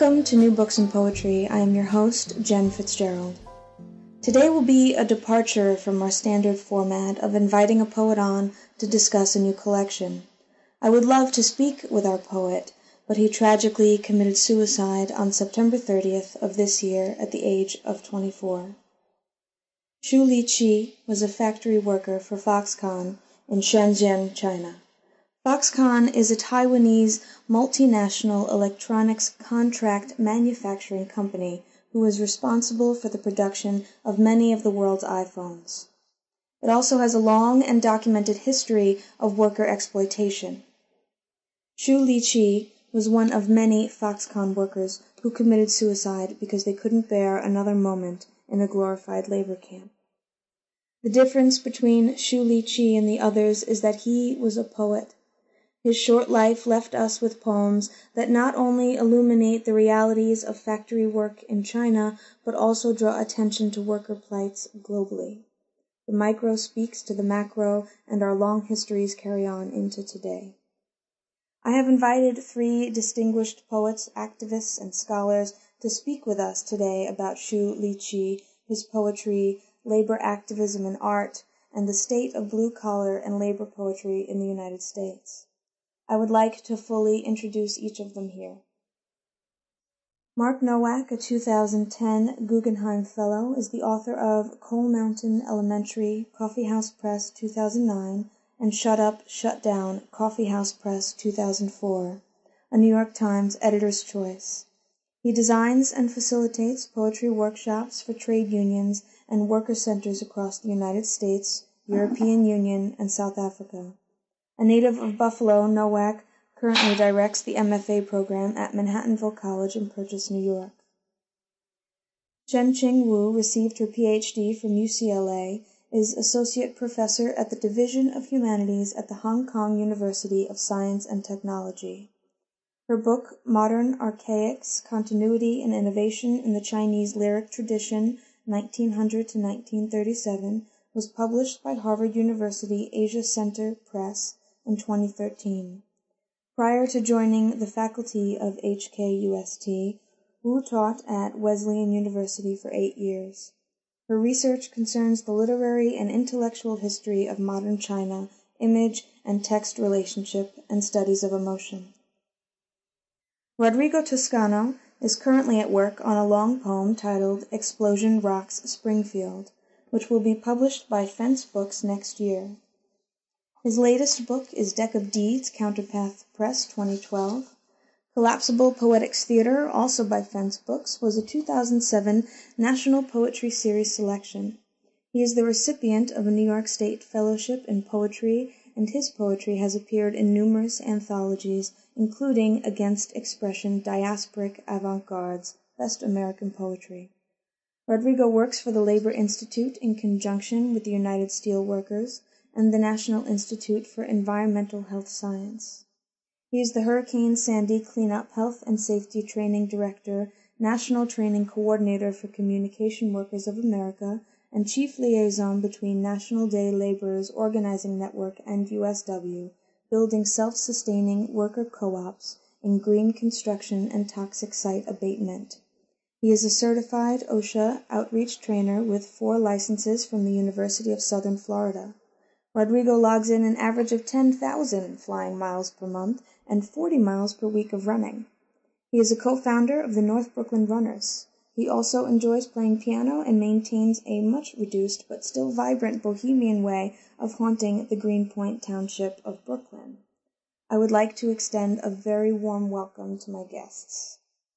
Welcome to New Books in Poetry. I am your host, Jen Fitzgerald. Today will be a departure from our standard format of inviting a poet on to discuss a new collection. I would love to speak with our poet, but he tragically committed suicide on September 30th of this year at the age of 24. Xu Liqi was a factory worker for Foxconn in Shenzhen, China. Foxconn is a Taiwanese multinational electronics contract manufacturing company who is responsible for the production of many of the world's iPhones. It also has a long and documented history of worker exploitation. Xu Liqi was one of many Foxconn workers who committed suicide because they couldn't bear another moment in a glorified labor camp. The difference between Xu Liqi and the others is that he was a poet. His short life left us with poems that not only illuminate the realities of factory work in China, but also draw attention to worker plights globally. The micro speaks to the macro, and our long histories carry on into today. I have invited 3 distinguished poets, activists, and scholars to speak with us today about Xu Liqi, his poetry, labor activism and art, and the state of blue-collar and labor poetry in the United States. I would like to fully introduce each of them here. Mark Nowak, a 2010 Guggenheim Fellow, is the author of Coal Mountain Elementary, Coffee House Press 2009, and Shut Up, Shut Down, Coffee House Press 2004, a New York Times Editor's Choice. He designs and facilitates poetry workshops for trade unions and worker centers across the United States, European Union, and South Africa. A native of Buffalo, Nowak currently directs the MFA program at Manhattanville College in Purchase, New York. Zhenqing Wu received her Ph.D. from UCLA, is Associate Professor at the Division of Humanities at the Hong Kong University of Science and Technology. Her book, Modern Archaics, Continuity and Innovation in the Chinese Lyric Tradition, 1900 to 1937, was published by Harvard University Asia Center Press in 2013. Prior to joining the faculty of HKUST, Wu taught at Wesleyan University for 8 years. Her research concerns the literary and intellectual history of modern China, image and text relationship, and studies of emotion. Rodrigo Toscano is currently at work on a long poem titled Explosion Rocks Springfield, which will be published by Fence Books next year. His latest book is Deck of Deeds, Counterpath Press, 2012. Collapsible Poetics Theater, also by Fence Books, was a 2007 National Poetry Series selection. He is the recipient of a New York State Fellowship in Poetry, and his poetry has appeared in numerous anthologies, including Against Expression Diasporic Avant-Gardes, Best American Poetry. Rodrigo works for the Labor Institute in conjunction with the United Steelworkers and the National Institute for Environmental Health Science. He is the Hurricane Sandy Cleanup Health and Safety Training Director, National Training Coordinator for Communication Workers of America, and Chief Liaison between National Day Laborers Organizing Network and USW, building self-sustaining worker co-ops in green construction and toxic site abatement. He is a certified OSHA outreach trainer with 4 licenses from the University of Southern Florida. Rodrigo logs in an average of 10,000 flying miles per month and 40 miles per week of running. He is a co-founder of the North Brooklyn Runners. He also enjoys playing piano and maintains a much-reduced but still vibrant bohemian way of haunting the Greenpoint township of Brooklyn. I would like to extend a very warm welcome to my guests.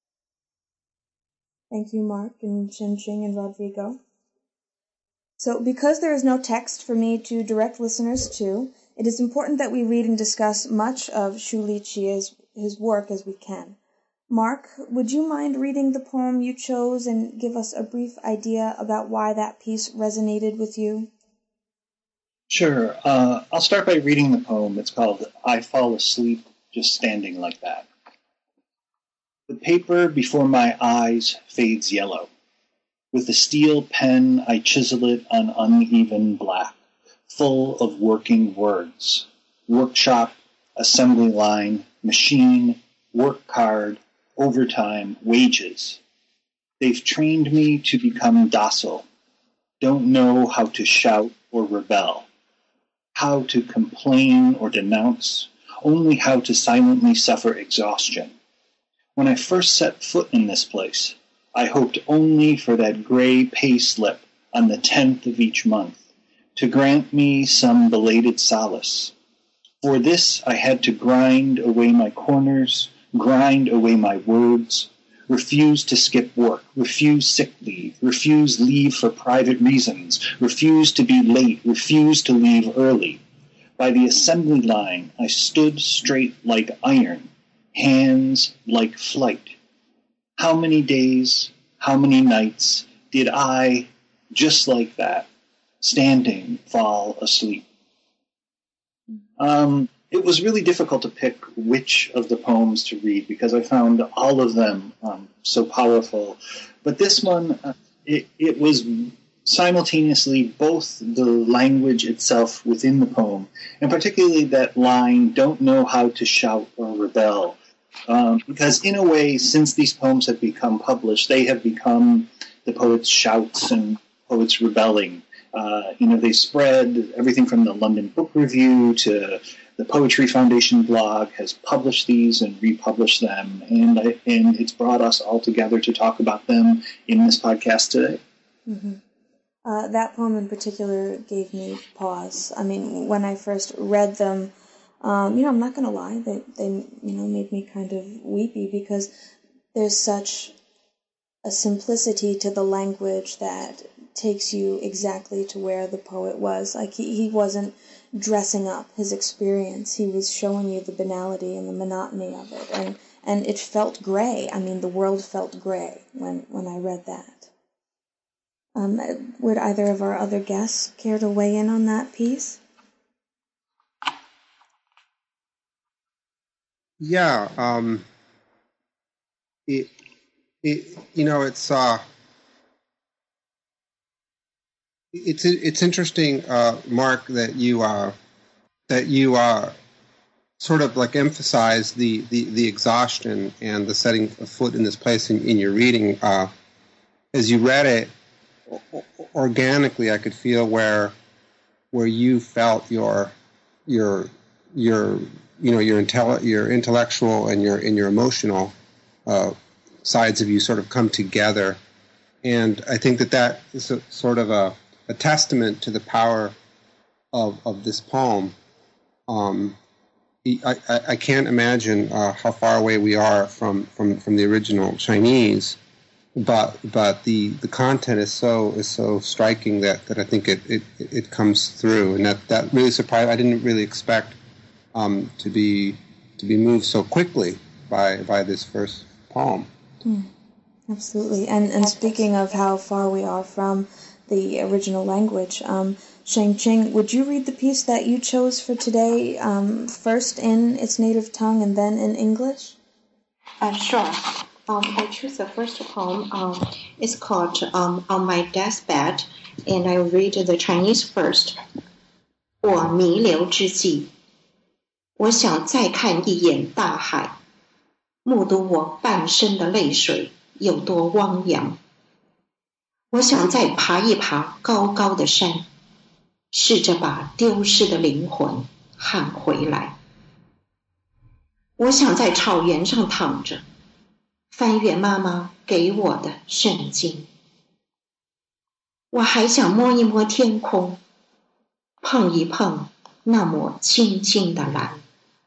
Thank you, Mark and Zhenqing and Rodrigo. So because there is no text for me to direct listeners to, it is important that we read and discuss much of Xu Liqi's his work as we can. Mark, would you mind reading the poem you chose and give us a brief idea about why that piece resonated with you? Sure. I'll start by reading the poem. It's called I Fall Asleep Just Standing Like That. The paper before my eyes fades yellow. With a steel pen, I chisel it on uneven black, full of working words. Workshop, assembly line, machine, work card, overtime, wages. They've trained me to become docile, don't know how to shout or rebel, how to complain or denounce, only how to silently suffer exhaustion. When I first set foot in this place, I hoped only for that gray pay slip on the 10th of each month to grant me some belated solace. For this I had to grind away my corners, grind away my words, refuse to skip work, refuse sick leave, refuse leave for private reasons, refuse to be late, refuse to leave early. By the assembly line I stood straight like iron, hands like flight. How many days, how many nights did I, just like that, standing, fall asleep? It was really difficult to pick which of the poems to read because I found all of them so powerful. But this one, it was simultaneously both the language itself within the poem, and particularly that line, don't know how to shout or rebel. Because in a way, since these poems have become published, they have become the poet's shouts and poets rebelling. They spread everything from the London Book Review to the Poetry Foundation blog has published these and republished them, and it's brought us all together to talk about them in this podcast today. Mm-hmm. That poem in particular gave me pause. I mean, when I first read them, I'm not going to lie, they made me kind of weepy because there's such a simplicity to the language that takes you exactly to where the poet was. Like he wasn't dressing up his experience. He was showing you the banality and the monotony of it. And it felt gray. I mean, the world felt gray when I read that. Would either of our other guests care to weigh in on that piece? Yeah, it's interesting, Mark, that you sort of like emphasize the exhaustion and the setting of foot in this place in your reading. As you read it, organically, I could feel where you felt your intellectual and your emotional sides of you sort of come together, and I think that is sort of a testament to the power of this poem. I can't imagine how far away we are from the original Chinese, but the content is so striking that I think it comes through, and that really surprised. I didn't really expect to be moved so quickly by this first poem. Absolutely. And speaking of how far we are from the original language, Sheng-Ching, would you read the piece that you chose for today, first in its native tongue and then in English? Sure. I choose the first poem. It's called On My Deathbed, and I read the Chinese first. 我弥留之际，我想再看一眼大海，目睹我半生的泪水有多汪洋。我想再爬一爬高高的山，试着把丢失的灵魂喊回来。我想在草原上躺着，翻阅妈妈给我的圣经。我还想摸一摸天空，碰一碰那抹清清的蓝。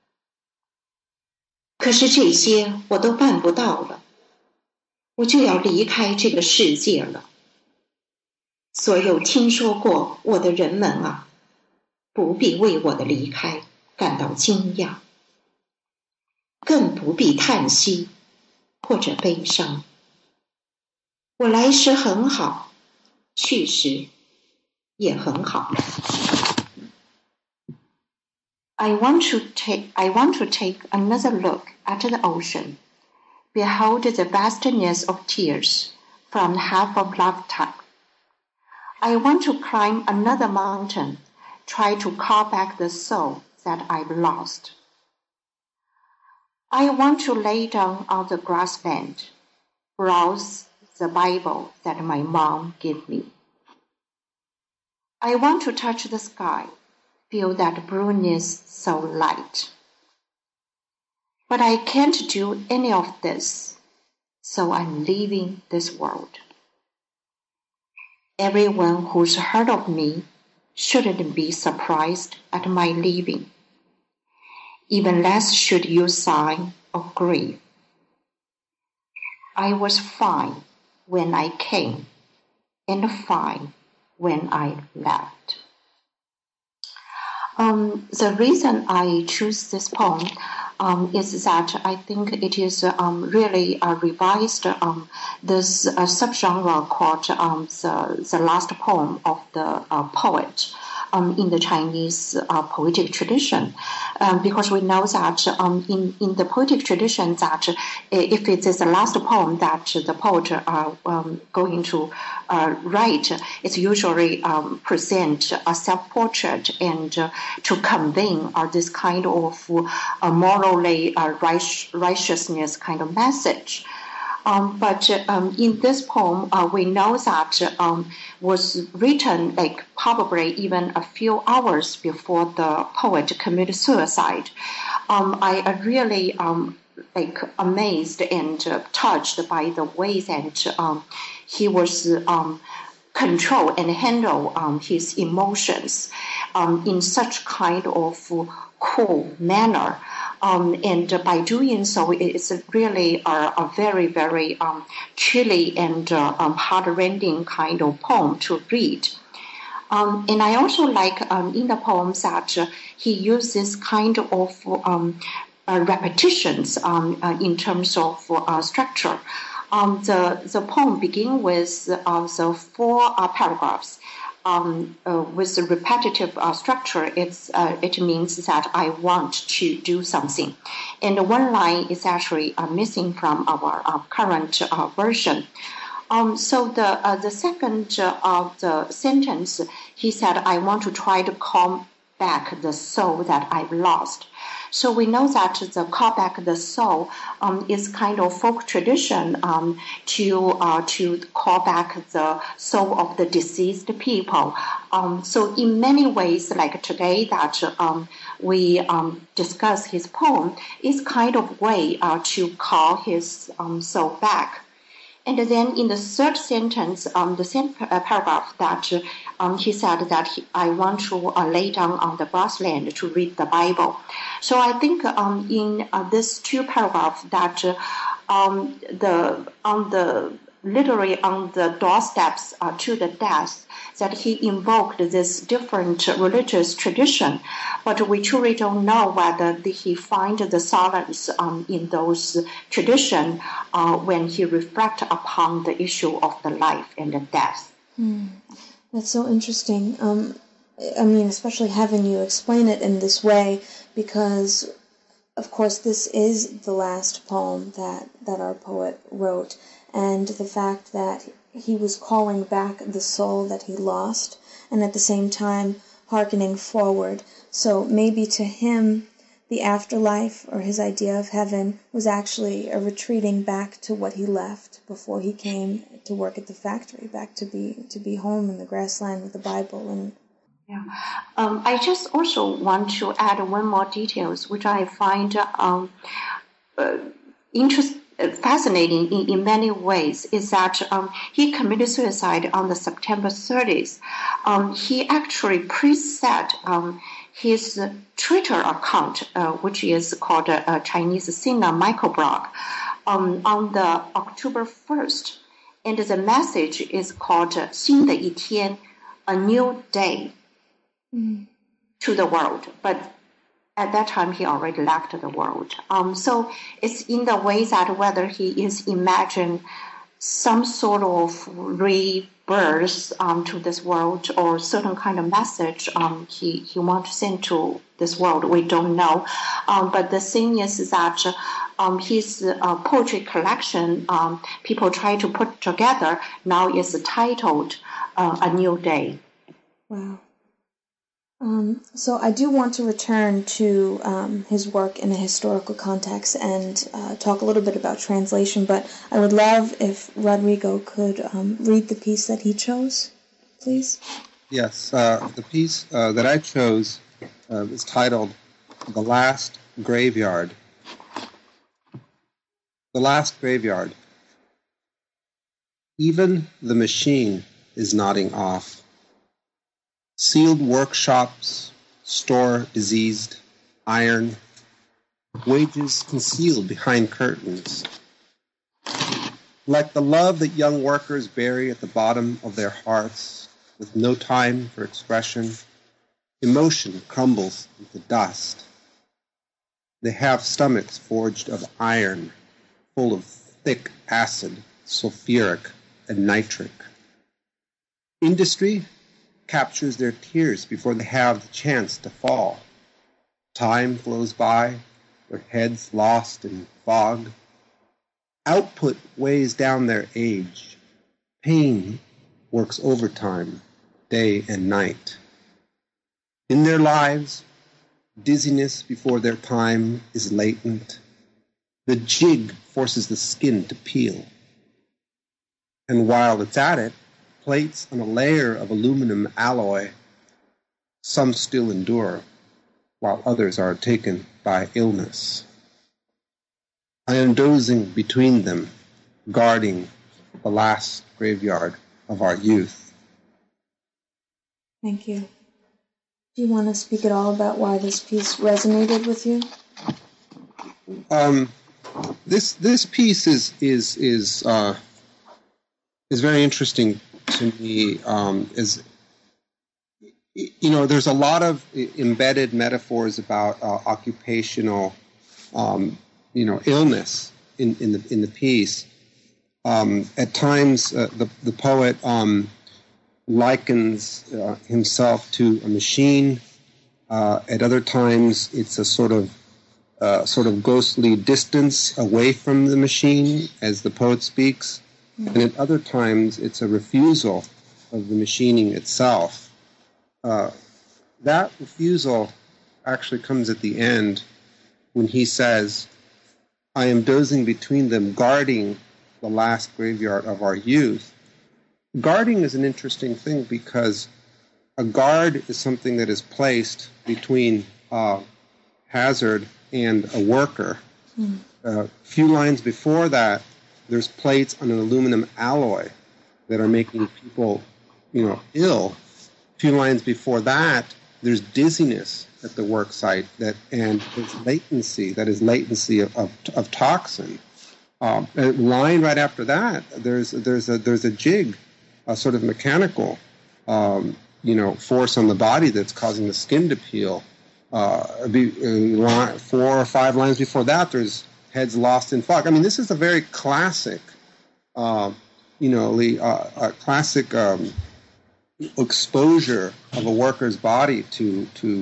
可是这些我都办不到了，我就要离开这个世界了。所有听说过我的人们啊，不必为我的离开感到惊讶，更不必叹息或者悲伤。我来时很好，去时也很好。I want to take another look at the ocean, behold the vastness of tears from half a lifetime. I want to climb another mountain, try to call back the soul that I've lost. I want to lay down on the grassland, browse the Bible that my mom gave me. I want to touch the sky, feel that blueness so light. But I can't do any of this, so I'm leaving this world. Everyone who's heard of me shouldn't be surprised at my leaving. Even less should you sigh or grieve. I was fine when I came, and fine when I left. The reason I choose this poem is that I think it is really revised this subgenre called the last poem of the poet in the Chinese poetic tradition, because we know that in the poetic tradition that if it is the last poem that the poet are going to write, it's usually present a self-portrait and to convey this kind of morally righteousness kind of message. But in this poem, we know that was written like probably even a few hours before the poet committed suicide. I really like amazed and touched by the way that he was control and handle his emotions in such kind of cool manner. And by doing so, it's really a very, very chilly and heart-rending kind of poem to read. And I also like in the poems that he uses kind of repetitions in terms of structure. The poem begins with the four paragraphs. With the repetitive structure, it means that I want to do something. And one line is actually missing from our current version. So the second of the sentence, he said, I want to try to call back the soul that I've lost. So we know that the call back the soul is kind of folk tradition to call back the soul of the deceased people. So in many ways, like today that we discuss his poem, is kind of way to call his soul back. And then in the third sentence, the same paragraph that he said that I want to lay down on the grassland to read the Bible. So I think in these two paragraphs that literally on the doorsteps to the death, that he invoked this different religious tradition, but we truly don't know whether he find the solace in those tradition when he reflect upon the issue of the life and the death. That's so interesting. I mean, especially having you explain it in this way, because, of course, this is the last poem that our poet wrote, and the fact that he was calling back the soul that he lost, and at the same time hearkening forward. So maybe to him, the afterlife, or his idea of heaven, was actually a retreating back to what he left before he came to work at the factory, back to be home in the grassland with the Bible. And yeah, I just also want to add one more details, which I find fascinating in many ways, is that he committed suicide on the September 30th. He actually preset his Twitter account, which is called Chinese Sina microblog, on the October 1st. And the message is called 新的一天, a new day to the world. But at that time, he already left the world. So it's in the way that whether he is imagine some sort of rebirth to this world or certain kind of message he wants to send to this world, we don't know. But the thing is that his poetry collection, people try to put together, now is titled A New Day. Wow. So I do want to return to his work in a historical context and talk a little bit about translation, but I would love if Rodrigo could read the piece that he chose, please. Yes, the piece that I chose is titled "The Last Graveyard." The Last Graveyard. Even the machine is nodding off. Sealed workshops store diseased iron, wages concealed behind curtains. Like the love that young workers bury at the bottom of their hearts with no time for expression, emotion crumbles into dust. They have stomachs forged of iron, full of thick acid, sulfuric, and nitric. Industry captures their tears before they have the chance to fall. Time flows by, their heads lost in fog. Output weighs down their age. Pain works overtime, day and night. In their lives, dizziness before their time is latent. The jig forces the skin to peel. And while it's at it, plates on a layer of aluminum alloy. Some still endure, while others are taken by illness. I am dozing between them, guarding the last graveyard of our youth. Thank you. Do you want to speak at all about why this piece resonated with you? This piece is very interesting to me. There's a lot of embedded metaphors about occupational, illness in the piece. At times, the poet likens himself to a machine. At other times, it's a sort of ghostly distance away from the machine as the poet speaks. And at other times, it's a refusal of the machining itself. That refusal actually comes at the end when he says, I am dozing between them, guarding the last graveyard of our youth. Guarding is an interesting thing because a guard is something that is placed between hazard and a worker. A few lines before that, there's plates on an aluminum alloy that are making people, ill. A few lines before that, there's dizziness at the work site and there's latency of toxin. A line right after that, there's a jig, a sort of mechanical, force on the body that's causing the skin to peel. 4 or 5 lines before that, there's heads lost in fog. I mean, this is a very classic, classic exposure of a worker's body to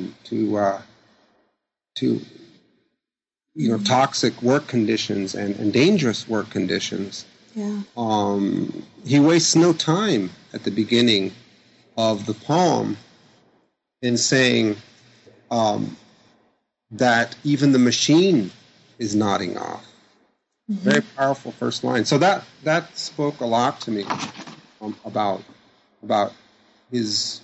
toxic work conditions and dangerous work conditions. Yeah. He wastes no time at the beginning of the poem in saying that even the machine is nodding off. Mm-hmm. Very powerful first line. So that spoke a lot to me about his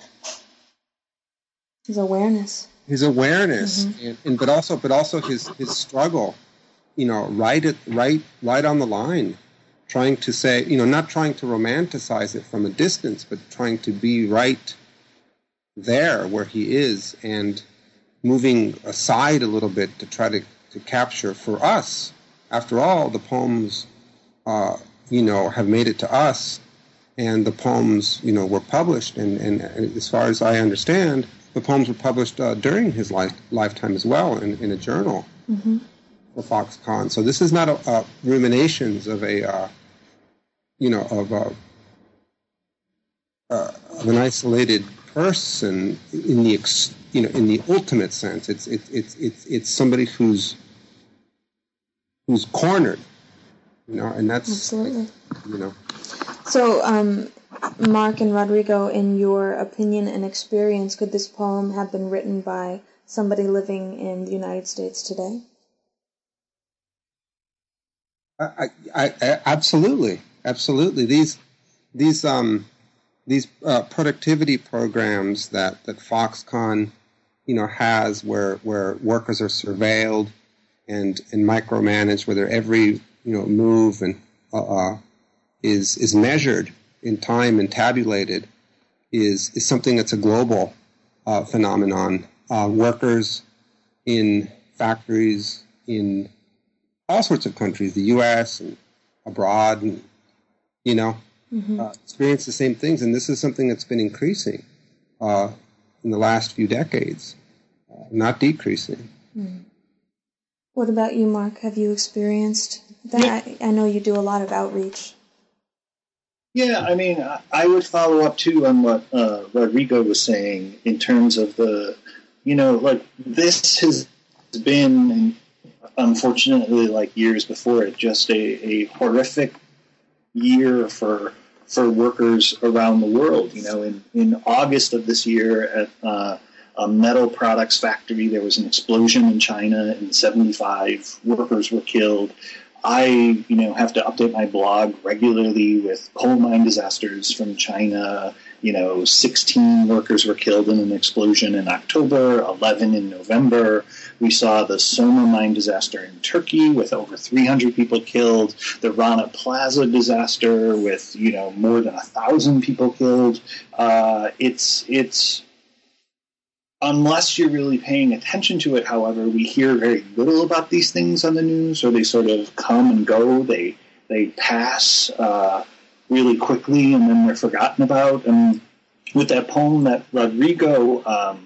awareness. His awareness, mm-hmm. but also his struggle. Right on the line, trying to say, not trying to romanticize it from a distance, but trying to be right there where he is and moving aside a little bit to try to capture for us. After all, the poems, have made it to us, and the poems, were published. And as far as I understand, the poems were published during his lifetime as well in a journal mm-hmm. for Foxconn. So this is not a ruminations of of an isolated person in the ultimate sense. It's somebody who's cornered, and that's absolutely. So Mark and Rodrigo, in your opinion and experience, could this poem have been written by somebody living in the United States today? Absolutely. These productivity programs that Foxconn, has where workers are surveilled and micromanaged, where their every move and is measured in time and tabulated, is something that's a global phenomenon. Workers in factories in all sorts of countries, the U.S. and abroad, and experience the same things. And this is something that's been increasing in the last few decades, not decreasing. Mm. What about you, Mark? Have you experienced that? I know you do a lot of outreach. Yeah, I mean, I would follow up too on what Rodrigo was saying in terms of the, this has been, unfortunately, like years before it, just a horrific year for workers around the world. In August of this year at a metal products factory, there was an explosion in China and 75 workers were killed. I, have to update my blog regularly with coal mine disasters from China. 16 workers were killed in an explosion in October, 11 in November. We saw the Soma mine disaster in Turkey with over 300 people killed, the Rana Plaza disaster with, more than 1,000 people killed. It's unless you're really paying attention to it, however, we hear very little about these things on the news, or they sort of come and go. They pass really quickly, and then they're forgotten about. And with that poem that Rodrigo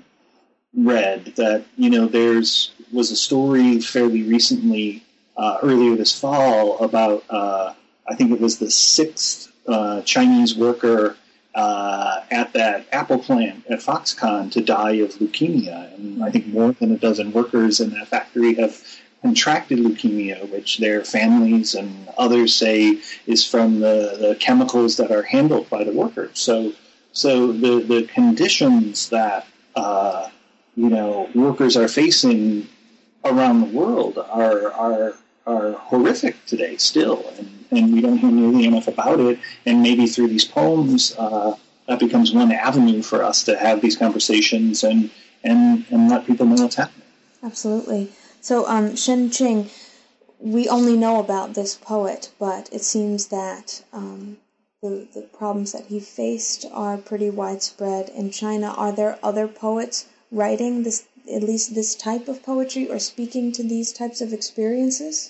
read, that was a story fairly recently, earlier this fall, about I think it was the 6th Chinese worker at that Apple plant at Foxconn to die of leukemia. And I think more than a dozen workers in that factory have contracted leukemia, which their families and others say is from the chemicals that are handled by the workers. So the conditions that, workers are facing around the world are horrific today still, and we don't hear nearly enough about it. And maybe through these poems, that becomes one avenue for us to have these conversations and let people know what's happening. Absolutely. So, Shen Qing, we only know about this poet, but it seems that the problems that he faced are pretty widespread in China. Are there other poets writing this, at least this type of poetry, or speaking to these types of experiences?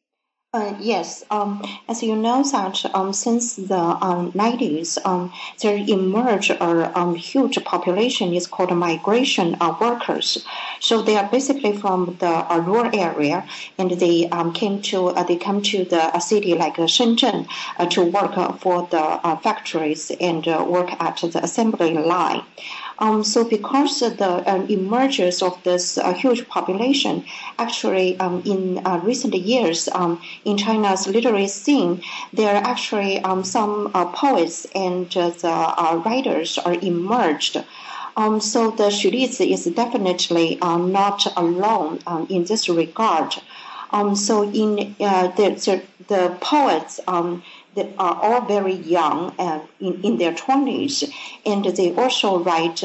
Yes, as you know that since the 90s, there emerged a huge population. It's called migration workers. So they are basically from the rural area, and they come to the city like Shenzhen to work for the factories and work at the assembly line. So because the emergence of this huge population, actually in recent years in China's literary scene, there are actually some poets and the writers are emerged. So the Xu Lizi is definitely not alone in this regard. So in the poets, they are all very young in their 20s, and they also write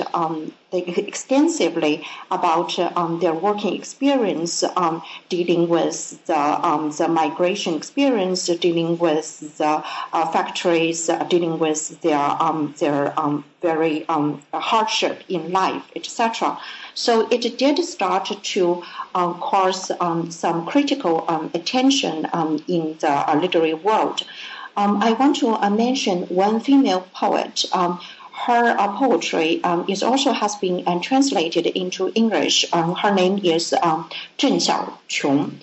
extensively about their working experience, dealing with the migration experience, dealing with the factories, dealing with their very hardship in life, etc. So it did start to cause some critical attention in the literary world. I want to mention one female poet. Her poetry has been translated into English. Her name is Zheng Xiaoqiong.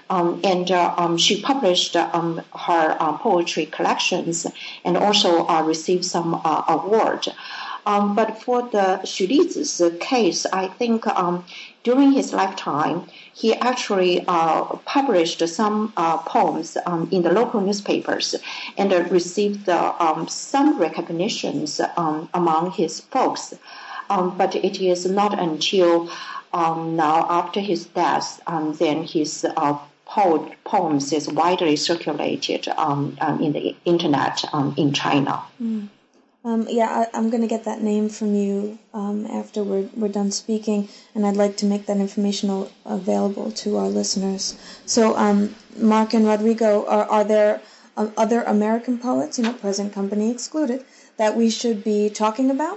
And she published her poetry collections and also received some award. But for the Xu Lizi's case, I think during his lifetime, he actually published some poems in the local newspapers and received some recognitions among his folks. But it is not until now, after his death, then his poems is widely circulated in the internet in China. I'm going to get that name from you after we're done speaking, and I'd like to make that information available to our listeners. So, Mark and Rodrigo, are there other American poets, present company excluded, that we should be talking about?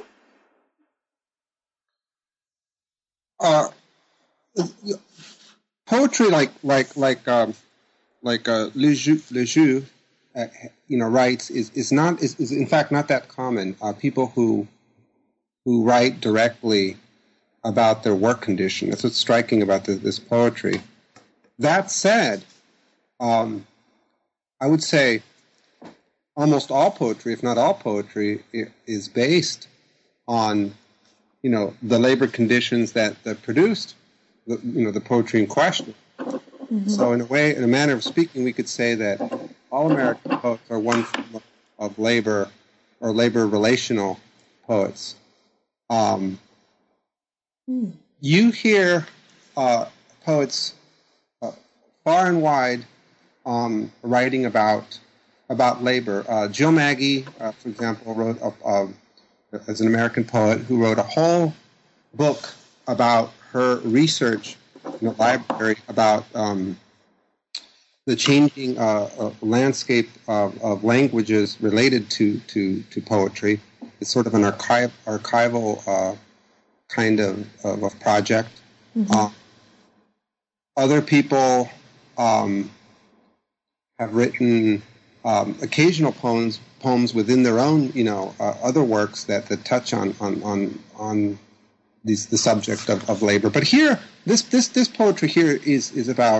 Poetry like Le Jeu, writes is in fact not that common. People who write directly about their work condition. That's what's striking about this poetry. That said, I would say almost all poetry, if not all poetry, is based on the labor conditions that produced the poetry in question. Mm-hmm. So in a manner of speaking, we could say that all American poets are one form of labor or labor relational poets. You hear poets far and wide writing about labor. Jill Maggie, for example, wrote as an American poet who wrote a whole book about her research in the library about the changing landscape of languages related to poetry. It's sort of an archival kind of project. Mm-hmm. Other people have written occasional poems within their own, other works that touch on the subject of labor. But here, this poetry here is about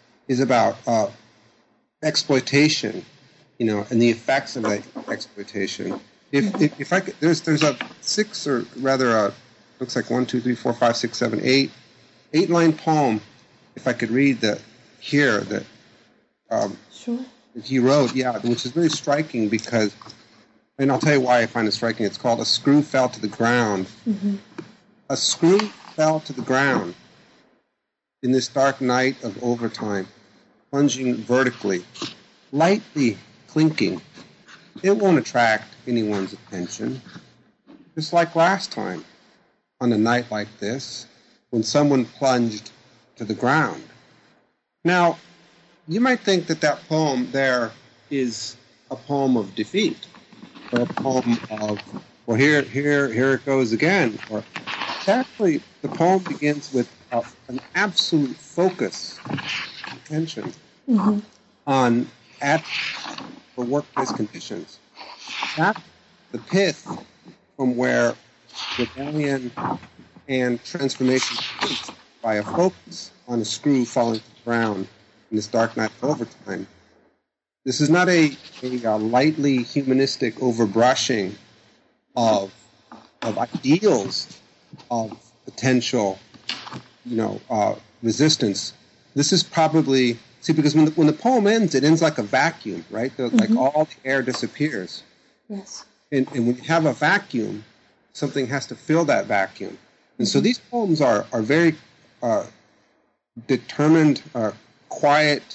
exploitation, and the effects of that exploitation. If I could, there's a six, or rather looks like 1, 2, 3, 4, 5, 6, 7, 8-line poem. If I could read that here, that sure. that he wrote, which is very striking because, and I'll tell you why I find it striking. It's called "A Screw Fell to the Ground." Mm-hmm. A screw fell to the ground in this dark night of overtime, plunging vertically, lightly clinking. It won't attract anyone's attention. Just like last time, on a night like this, when someone plunged to the ground. Now, you might think that poem there is a poem of defeat, or a poem of, well, here it goes again. Or actually, the poem begins with an absolute focus, attention, mm-hmm. on for workplace conditions. That's the pith from where rebellion and transformation begins, by a focus on a screw falling to the ground in this dark night of overtime. This is not a lightly humanistic overbrushing of ideals of potential, resistance. This is probably, because when the poem ends, it ends like a vacuum, right? Mm-hmm. Like all the air disappears. Yes. And when you have a vacuum, something has to fill that vacuum. And so these poems are very determined, quiet,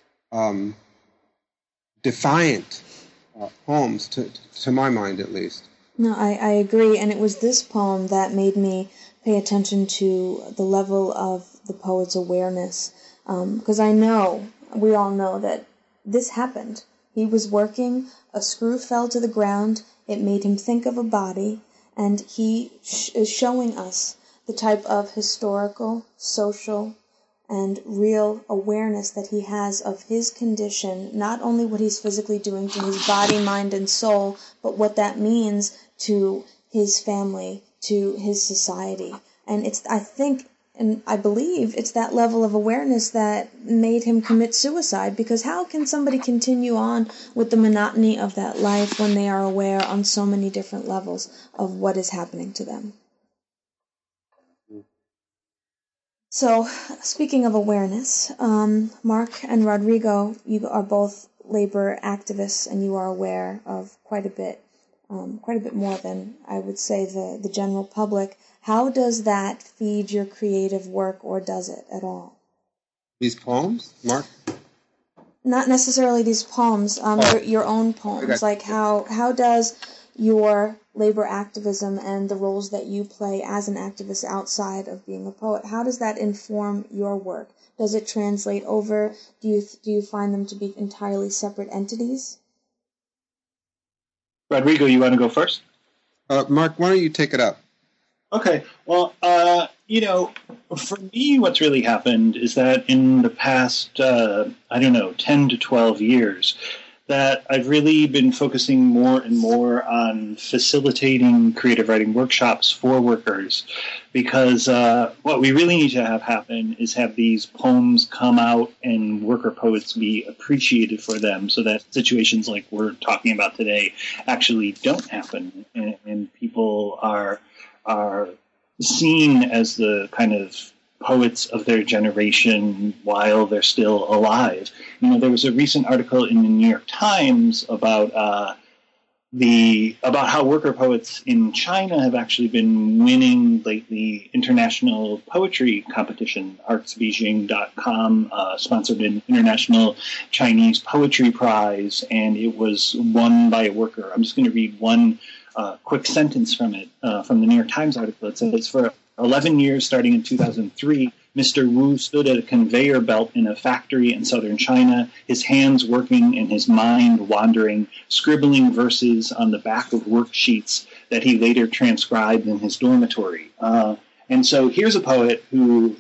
defiant poems, to my mind at least. No, I agree. And it was this poem that made me pay attention to the level of the poet's awareness. Because we all know that this happened. He was working, a screw fell to the ground, it made him think of a body, and he is showing us the type of historical, social, and real awareness that he has of his condition, not only what he's physically doing to his body, mind, and soul, but what that means to his family, to his society. And I think and I believe it's that level of awareness that made him commit suicide, because how can somebody continue on with the monotony of that life when they are aware on so many different levels of what is happening to them? So, speaking of awareness, Mark and Rodrigo, you are both labor activists, and you are aware of quite a bit more than I would say the general public. How does that feed your creative work, or does it at all? These poems, Mark? Not necessarily these poems, your own poems. Like how does your labor activism and the roles that you play as an activist outside of being a poet, how does that inform your work? Does it translate over? Do you find them to be entirely separate entities? Rodrigo, you want to go first? Mark, why don't you take it up? Okay. Well, for me, what's really happened is that in the past, 10 to 12 years, that I've really been focusing more and more on facilitating creative writing workshops for workers, because what we really need to have happen is have these poems come out and worker poets be appreciated for them, so that situations like we're talking about today actually don't happen, and people are seen as the kind of poets of their generation while they're still alive. There was a recent article in the New York Times about how worker poets in China have actually been winning lately international poetry competition. Artsbeijing.com sponsored an international Chinese poetry prize, and it was won by a worker. I'm just going to read one quick sentence from it, from the New York Times article. It says, for 11 years, starting in 2003, Mr. Wu stood at a conveyor belt in a factory in southern China, his hands working and his mind wandering, scribbling verses on the back of worksheets that he later transcribed in his dormitory. And so here's a poet who,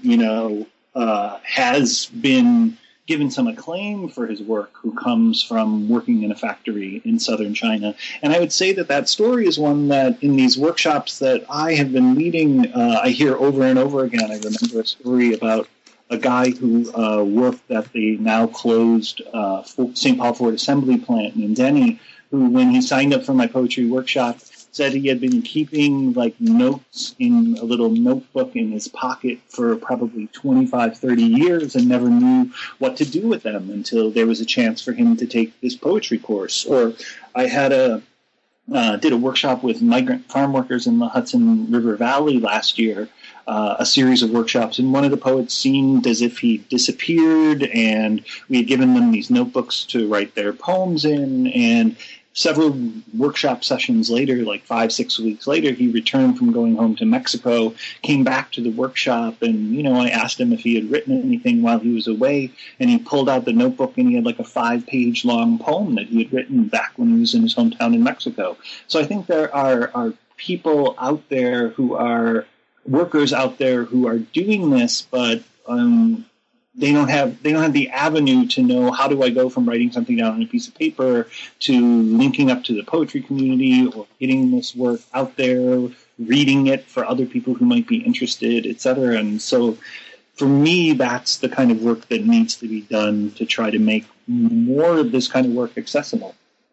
has been given some acclaim for his work, who comes from working in a factory in southern China. And I would say that story is one that in these workshops that I have been leading, I hear over and over again. I remember a story about a guy who worked at the now closed St. Paul Ford Assembly plant in Denny, who, when he signed up for my poetry workshop, said he had been keeping notes in a little notebook in his pocket for probably 25, 30 years and never knew what to do with them until there was a chance for him to take this poetry course. Or I had did a workshop with migrant farm workers in the Hudson River Valley last year, a series of workshops, and one of the poets seemed as if he disappeared, and we had given them these notebooks to write their poems in, and several workshop sessions later, like 5-6 weeks later, he returned from going home to Mexico, came back to the workshop, and, I asked him if he had written anything while he was away, and he pulled out the notebook, and he had like a 5-page long poem that he had written back when he was in his hometown in Mexico. So I think there are people out there who are workers out there who are doing this, but they don't have the avenue to know, how do I go from writing something down on a piece of paper to linking up to the poetry community, or getting this work out there, reading it for other people who might be interested, etc. And so for me, that's the kind of work that needs to be done to try to make more of this kind of work accessible.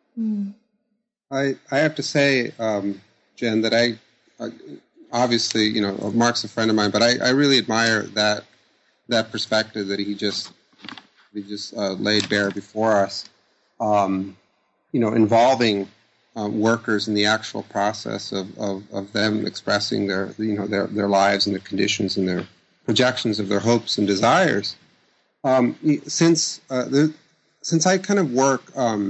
I have to say, Jen, that I obviously, Mark's a friend of mine, but I really admire that perspective that he just laid bare before us, involving workers in the actual process of them expressing their lives and their conditions and their projections of their hopes and desires. Since I kind of work a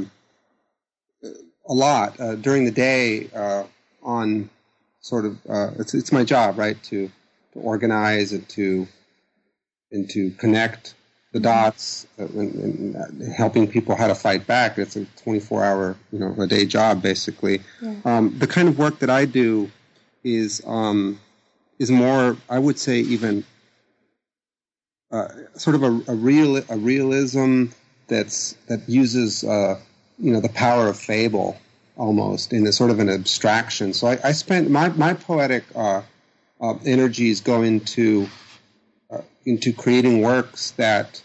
lot during the day on sort of it's my job, right, to organize and to connect the dots and helping people how to fight back. It's a 24-hour, a day job, basically. Yeah. The kind of work that I do is more, I would say, even sort of a realism that uses the power of fable almost in a sort of an abstraction. So I spent my poetic energies go into into creating works that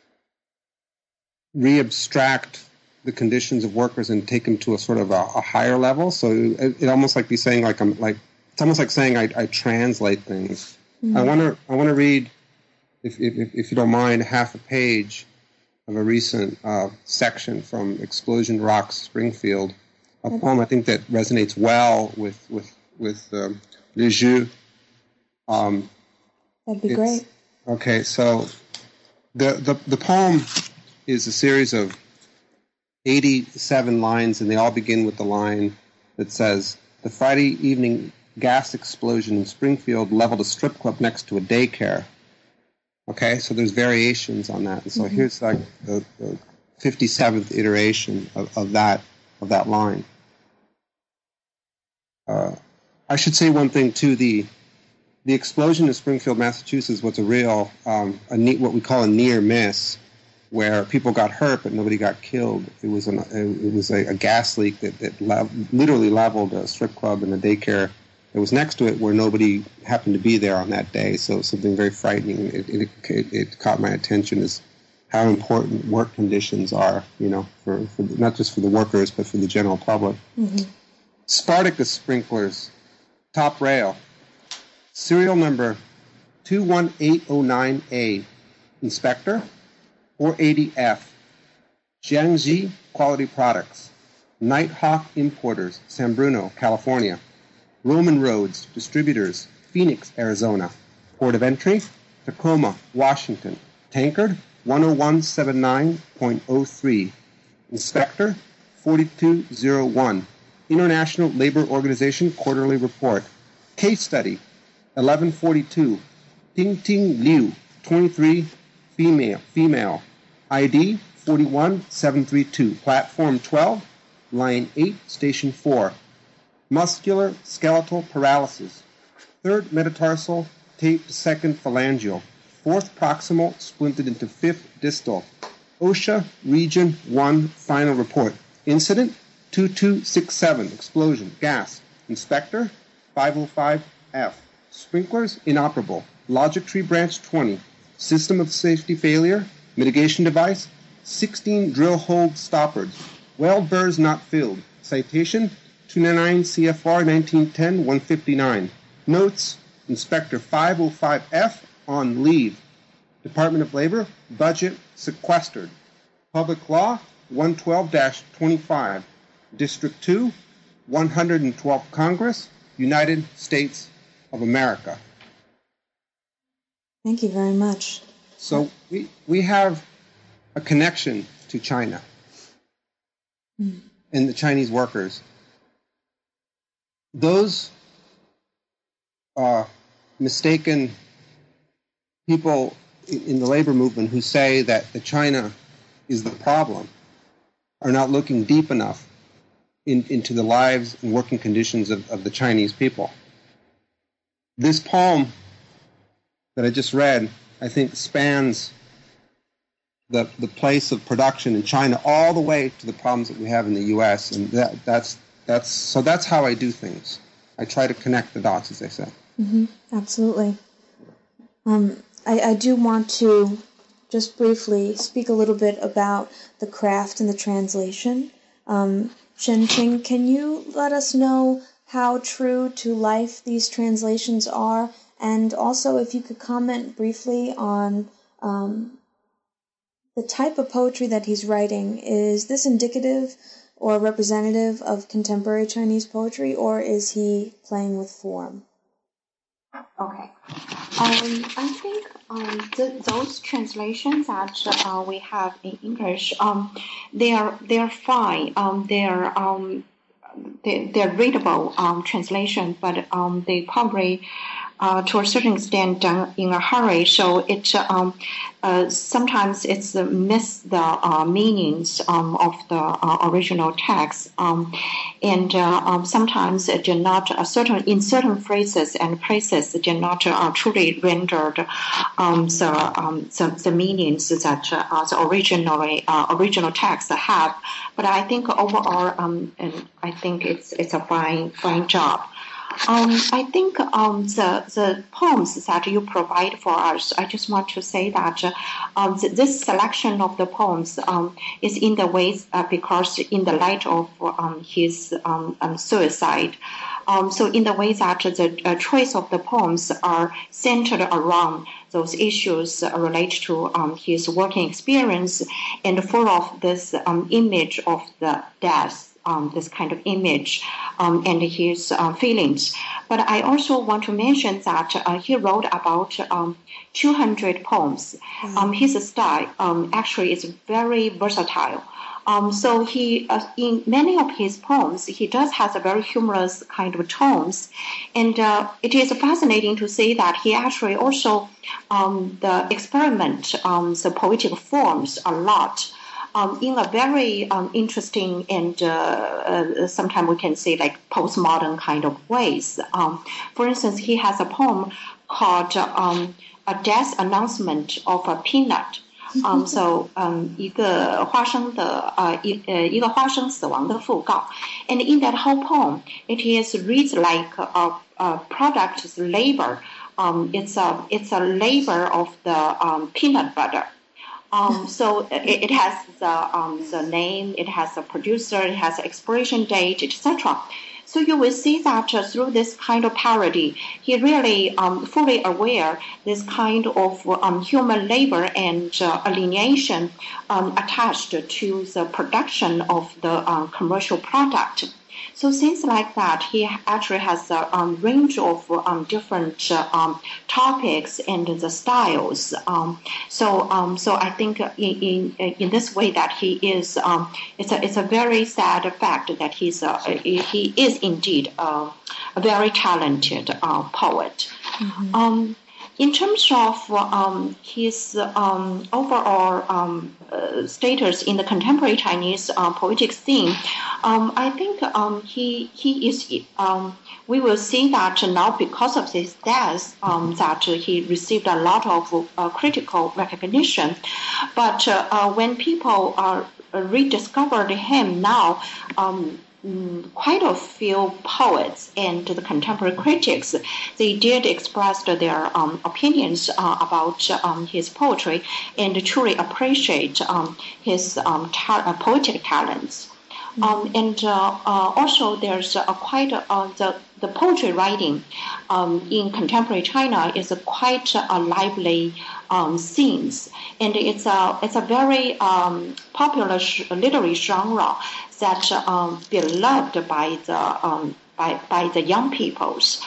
re-abstract the conditions of workers and take them to a sort of a higher level. So it almost like be saying it's almost like saying I translate things. Mm-hmm. I want to read, if you don't mind, half a page of a recent section from Explosion Rocks Springfield, a poem I think that resonates well with Le Jeu. That'd be great. Okay, so the poem is a series of 87 lines, and they all begin with the line that says, "The Friday evening gas explosion in Springfield leveled a strip club next to a daycare." Okay, so there's variations on that. And so here's like the 57th iteration of that line. I should say one thing too. The explosion in Springfield, Massachusetts was a real, what we call a near miss, where people got hurt but nobody got killed. It was a gas leak that literally leveled a strip club and a daycare that was next to it, where nobody happened to be there on that day. So something very frightening. It caught my attention is how important work conditions are, for not just for the workers but for the general public. Mm-hmm. Spartacus sprinklers, top rail, serial number 21809A, inspector 480F, Jiangxi Quality Products, Nighthawk Importers, San Bruno, California, Roman Roads Distributors, Phoenix, Arizona, port of entry, Tacoma, Washington, tankard 10179.03, inspector 4201, International Labor Organization Quarterly Report, case study 1142, Ting Ting Liu, 23, female, ID 41732, platform 12, line 8, station 4, muscular skeletal paralysis, third metatarsal taped second phalangeal, fourth proximal splintered into fifth distal, OSHA Region 1 final report, incident 2267, explosion, gas, inspector 505F, sprinklers inoperable, logic tree branch 20, system of safety failure, mitigation device, 16 drill hold stoppers, weld burrs not filled, citation 299 CFR 1910-159, notes, inspector 505F on leave, Department of Labor, budget sequestered, public law 112-25, District 2, 112th Congress, United States of America. Thank you very much. So we have a connection to China and the Chinese workers. Those mistaken people in the labor movement who say that China is the problem are not looking deep enough into the lives and working conditions of the Chinese people. This poem that I just read, I think, spans the place of production in China all the way to the problems that we have in the U.S. And that's how I do things. I try to connect the dots, as I said. Mm-hmm. Absolutely. I do want to just briefly speak a little bit about the craft and the translation. Shen-Ting, can you let us know how true to life these translations are? And also, if you could comment briefly on the type of poetry that he's writing. Is this indicative or representative of contemporary Chinese poetry, or is he playing with form? Okay. I think those translations that we have in English, they are fine. They're readable translation, but they probably to a certain extent done in a hurry. So it sometimes it's miss the meanings of the original text, and sometimes it did not in certain phrases and places it did not truly rendered the meanings that the original text have. But I think overall, and I think it's a fine job. I think the poems that you provide for us, I just want to say that this selection of the poems is in the ways because in the light of his suicide. So in the way that the choice of the poems are centered around those issues related to his working experience and full of this image of the death. This kind of image and his feelings. But I also want to mention that he wrote about 200 poems. His style actually is very versatile. So he, in many of his poems, he does has a very humorous kind of tones, and it is fascinating to see that he actually also the experiment the poetic forms a lot. In a very interesting and sometimes we can say like postmodern kind of ways. For instance, he has a poem called A Death Announcement of a Peanut. So 一个花生的一个花生死亡的讣告 and in that whole poem, it is reads like a product's labor. It's a labor of the peanut butter. So it has the name, it has a producer, it has an expiration date, etc. So you will see that through this kind of parody, he really fully aware this kind of human labor and alienation attached to the production of the commercial product. So things like that, he actually has a range of different topics and the styles. So I think in this way that he is, it's a very sad fact that he is indeed a very talented poet. Mm-hmm. In terms of his overall status in the contemporary Chinese poetic scene, I think he is. We will see that now because of his death, that he received a lot of critical recognition. But when people rediscovered him now. Quite a few poets and the contemporary critics, they did express their opinions about his poetry and truly appreciate his poetic talents. And also there's the poetry writing in contemporary China is quite a lively scenes, and it's a very popular literary genre that beloved by the young peoples.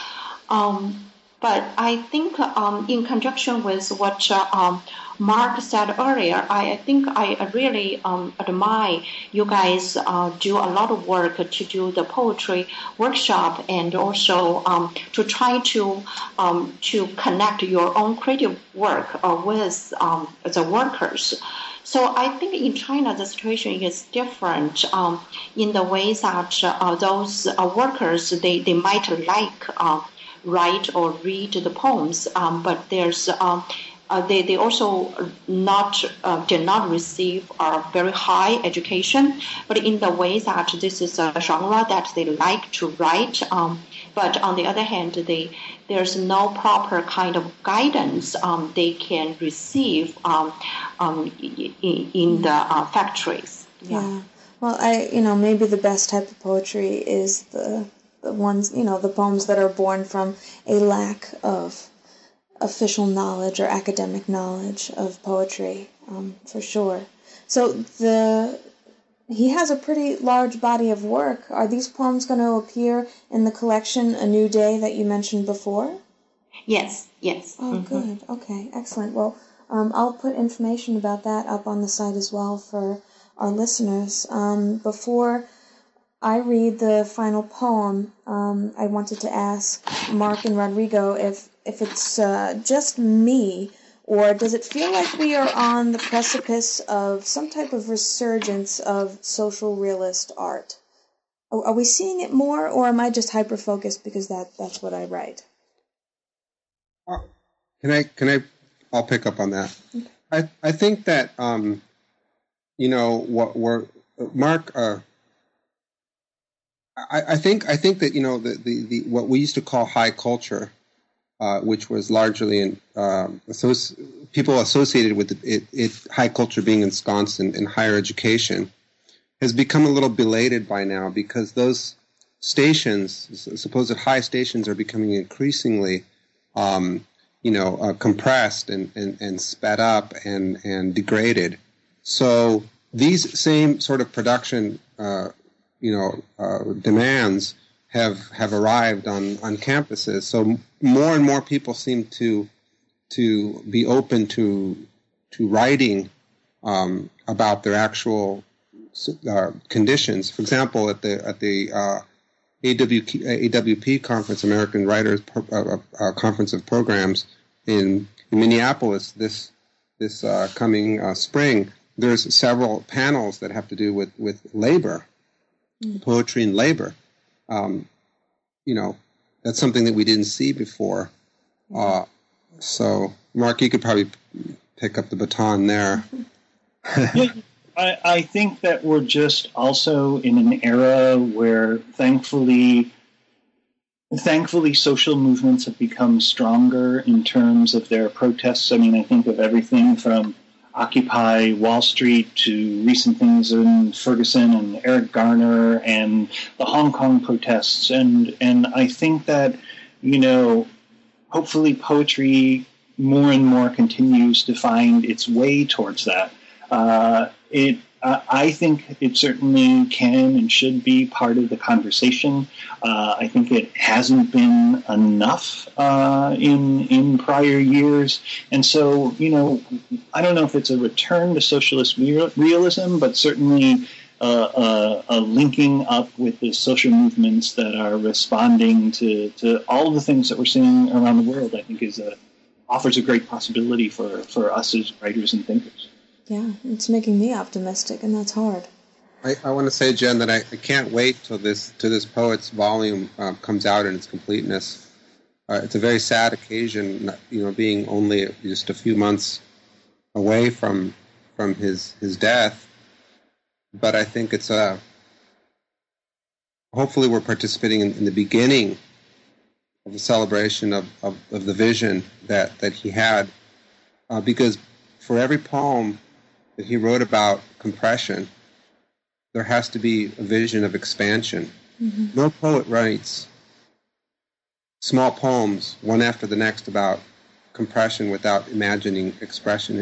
But I think in conjunction with what Mark said earlier, I think I really admire you guys do a lot of work to do the poetry workshop and also to try to connect your own creative work with the workers. So I think in China the situation is different in the ways that those workers they might like write or read the poems, but there's they also did not receive a very high education, but in the way that this is a genre that they like to write. But on the other hand, there's no proper kind of guidance they can receive in the factories. Yeah. Well, maybe the best type of poetry is the ones, the poems that are born from a lack of official knowledge or academic knowledge of poetry, for sure. So he has a pretty large body of work. Are these poems going to appear in the collection A New Day that you mentioned before? Yes. Oh, good. Okay, excellent. Well, I'll put information about that up on the site as well for our listeners. Before I read the final poem, I wanted to ask Mark and Rodrigo if it's just me, or does it feel like we are on the precipice of some type of resurgence of social realist art? Are we seeing it more, or am I just hyper-focused because that's what I write? Can I? I'll pick up on that. Okay. I think that what we're Mark. I think that the what we used to call high culture, which was largely people associated with it high culture being ensconced in higher education, has become a little belated by now, because those stations, supposed high stations, are becoming increasingly compressed and sped up and degraded. So these same sort of production demands have arrived on campuses. So more and more people seem to be open to writing about their actual conditions. For example, at the AWP conference, American Writers Conference of Programs in Minneapolis this coming spring, there's several panels that have to do with labor, poetry and labor. That's something that we didn't see before. So, Mark, you could probably pick up the baton there. Yeah, I think that we're just also in an era where thankfully social movements have become stronger in terms of their protests. I mean, I think of everything from Occupy Wall Street to recent things in Ferguson and Eric Garner and the Hong Kong protests. And I think that, hopefully poetry more and more continues to find its way towards that. I think it certainly can and should be part of the conversation. I think it hasn't been enough in prior years. And so, I don't know if it's a return to socialist realism, but certainly a linking up with the social movements that are responding to all of the things that we're seeing around the world, I think offers a great possibility for us as writers and thinkers. Yeah, it's making me optimistic, and that's hard. I want to say, Jen, that I can't wait till this poet's volume comes out in its completeness. It's a very sad occasion, being only just a few months away from his death. But I think it's hopefully we're participating in the beginning of the celebration of the vision that he had, because for every poem that he wrote about compression, there has to be a vision of expansion. Mm-hmm. No poet writes small poems one after the next about compression without imagining expansion.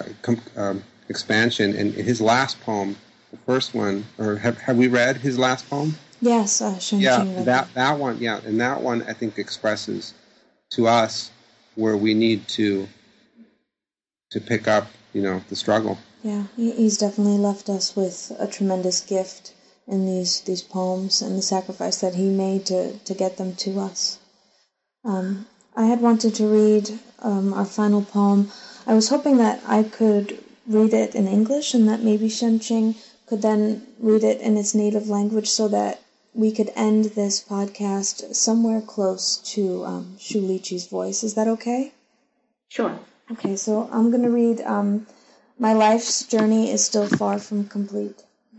And his last poem, the first one, or have we read his last poem? Yes, that one. Yeah, and that one I think expresses to us where we need to pick up, the struggle. Yeah, he's definitely left us with a tremendous gift in these poems and the sacrifice that he made to get them to us. I had wanted to read our final poem. I was hoping that I could read it in English and that maybe Shen-Qing could then read it in its native language so that we could end this podcast somewhere close to Shu Liqi's voice. Is that okay? Sure. Okay, so I'm going to read My Life's Journey is Still Far from Complete.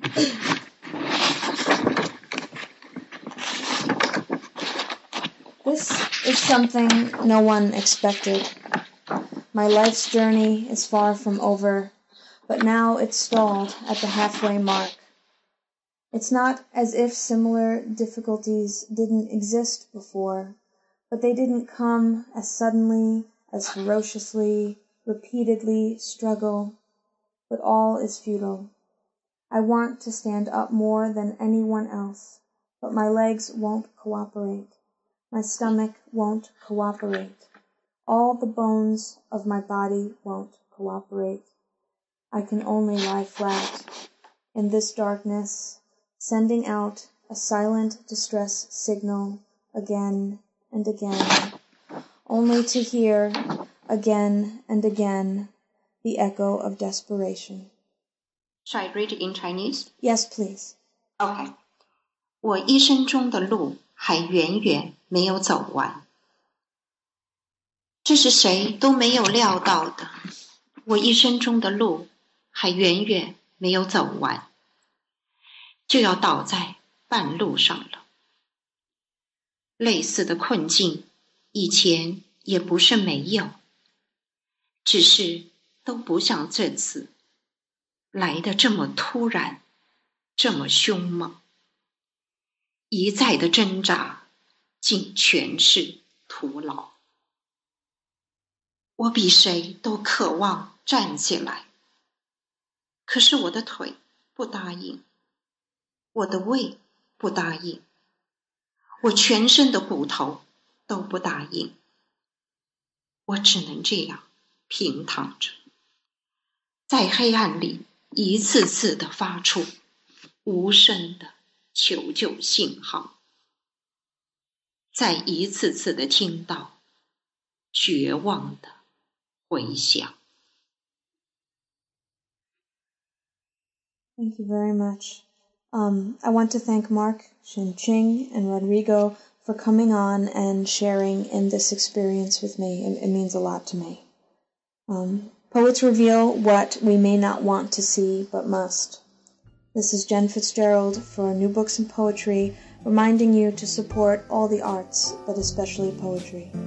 This is something no one expected. My life's journey is far from over, but now it's stalled at the halfway mark. It's not as if similar difficulties didn't exist before, but they didn't come as suddenly, as ferociously, repeatedly struggle, but all is futile. I want to stand up more than anyone else, but my legs won't cooperate. My stomach won't cooperate. All the bones of my body won't cooperate. I can only lie flat in this darkness, sending out a silent distress signal again and again, only to hear again and again the echo of desperation. Shall I read it in Chinese? Yes, please. Okay. 我一生中的路还远远没有走完，这是谁都没有料到的。我一生中的路还远远没有走完，就要倒在半路上了。 类似的困境以前也不是没有，只是都不像这次来得这么突然，这么凶猛。一再的挣扎竟全是徒劳。我比谁都渴望站起来，可是我的腿不答应，我的胃不答应，我全身的骨头都不答应。我只能这样平躺着，在黑暗里一次次地发出无声的求救信号，再一次次地听到绝望的回响。 Thank you very much. I want to thank Mark, Shen-Ching, and Rodrigo for coming on and sharing in this experience with me. It means a lot to me. Poets reveal what we may not want to see, but must. This is Jen Fitzgerald for New Books in Poetry, reminding you to support all the arts, but especially poetry.